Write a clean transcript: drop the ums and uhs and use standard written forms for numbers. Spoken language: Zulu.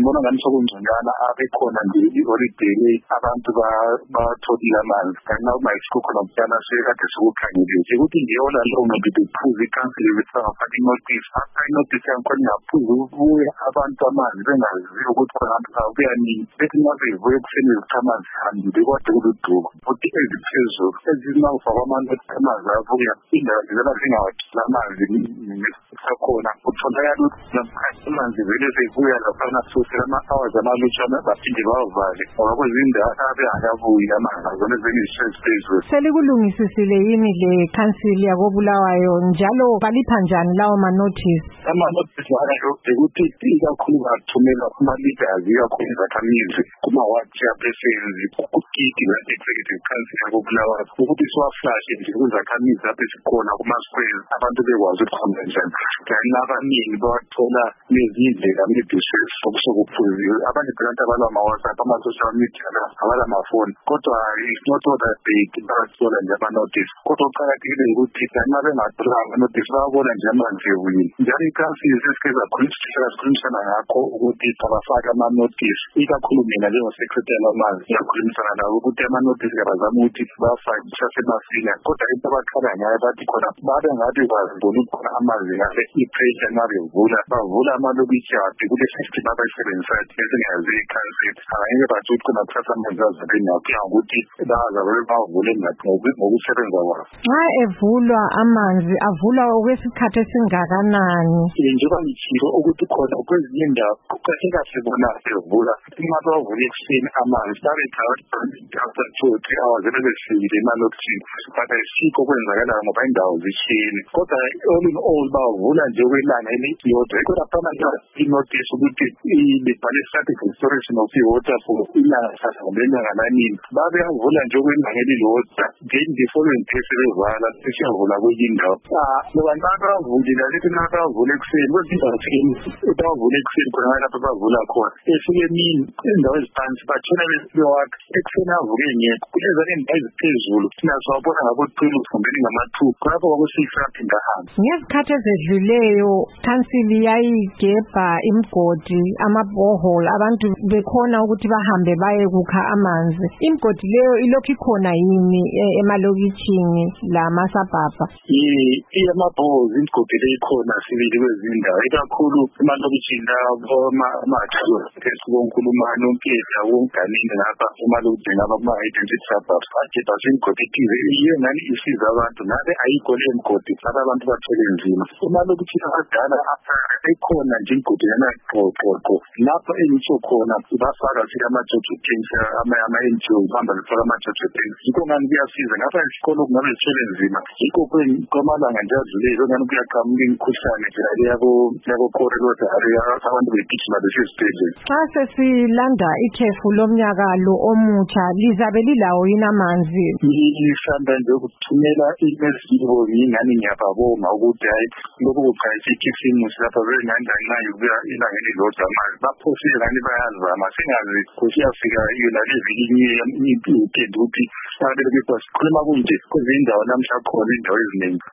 ngibona ngani sokungconywana abekhona nje i-holiday abantu batholile amanzi kanti uma isikhona umntana sekade sikukhangile ukuthi ngiyona lo muntu bephuza i-council befaka i-notice i-notice yakhona ingaphuza ukubuya abantu amanzi bengaziyo ukuthi khona kuyanini bethi mabevuye ekuseni amanzi hambile kodwa kuluduko futhi eziphezulu ezinawufaka amanzi avuya indawo zizela zingawakhila amanzi sakhona kutholakala ukuthi amanzi vele sebuya laphana sosela ama-hours amalutshwana baphinde bawavale ngoba kwezindawo abengakabuyi amanzi azona zenizishes phezulu. Selikulungisisile yini le council yakoBulawayo njalo balipha njani lawo ma-notice? Ama-notice alayo ukuthi ikakhulu bathumela kuma-leaders ikakhulu izakhamizi kuma-WhatsApp esenzi ukugidi le-executive council yakoBulawayo ukuthi siwaflashe nje kuzakhamizi lapho esikhona kuma-squares abantu bekwazi ukuhamba njani kanti abaningi bawathola nezinye indlela ne-dishes sokuphuziwe abanye phela abala ama-WhatsApp ama-social media abalamafoni kodwa it's not all that big bayathola nje ama-notice kodwa kuqakathekile ukuthi kanti uma bengathola ama-notice bayabona nje amanzi ebuyile njalo i-council sesike sikhulumisana ngakho ukuthi abafake ama-notice ikakhulu mina njengo-secretary wamanzi ngiyakhulumisana nabo ukuthi ama-notice kabazama ukuthi bafake kusasemasinya kodwa into abakhala ngayo bathi khona babe ngabe bazibona khona amanzi ngabe i-pressure ngabe bavula amalokishi ade kule system abayisebenzisayo esingazi i-council angeke bathi ukuthi khona kuthatha amanzi azabeni kuya ngokuthi bazabe bavule ngokusebenza kwabo. Nxa evulwa amanzi avulwa okwesikhathi esingakanani? Njengoba ngitshilo ukuthi khona kwezinye indawo kuqakathekile bona evula uma bavula ekuseni amanzi after 2-3 hours bebefikile emalokishini but ayisikho okwenzakalayo ngoba indawo zishiyene kodwa all in all bavula nje okwelanga eliyodwa kodwa phana i-notice ukuthi ibhale static restoration of water for ilanga sasa ngoba inyanga nanini babeyavula nje okwelanga elilodwa then the following day sebevala sesiyavula kwenye indawo ngoba nabavulile lethi nabavula ekuseni bavula ekuseni khona lapho bavula khona efike emini indawo eziphansi bathona besiwakha ekuseni avuke ngekho kulezane indawo eziphezulu sinazo wabona ngabo-12 kumbeni ngama-2 khonapho kwako-6 aphinda hamba. Ngezikhathi ezedluleyo council yayigebha imigodi ama-borehole abantu bekhona ukuthi bahambe baye kukha amanzi. Imigodi leyo ilokhu ikhona yini emalokitshini lamasabhabha? Ama-boreholes imigodi leyo ikhona sibili kwezindawo ikakhulu emalokitshini lawo ama-Mathayo esibonkulunkulu uMpetha wonganini lapha emalokitshini lapha kuma-identity suburbs agebha imigodi ethize iyo ngani isiza abantu ngabe ayikho le migodi abantu bathole nzima emalokitshini abadala ekhona nje imigodi yanaxoxo lapho engitsho khona bafaka sika ama-jojo tanks ama-NGO bahamba befaka ama-jojo tanks yikho ngani kuyasiza ngapha isikolo kungabe sithole nzima yikho kwamalanga nje adlulile ngani kuyaqhamuka imikhuhlane yabo-corridor area abantu begijima besesibhedlela. Xa sesilanda ikhefu lomnyaka lo omutsha lizabe lilawo yini amanzi? Ngisanda nje ukuthumela imesibo ngingani ngiyababonga ukuthi hayi lokho kuqhayisikhe isimusi lapha bengandani nayo kuya ilanga elilodwa amanzi baphosile ngani bayazama singazi kusiyafika yona levilinye impilo ukuthi sikhuluma kunje kwezindawo namhla khona indawo eziningi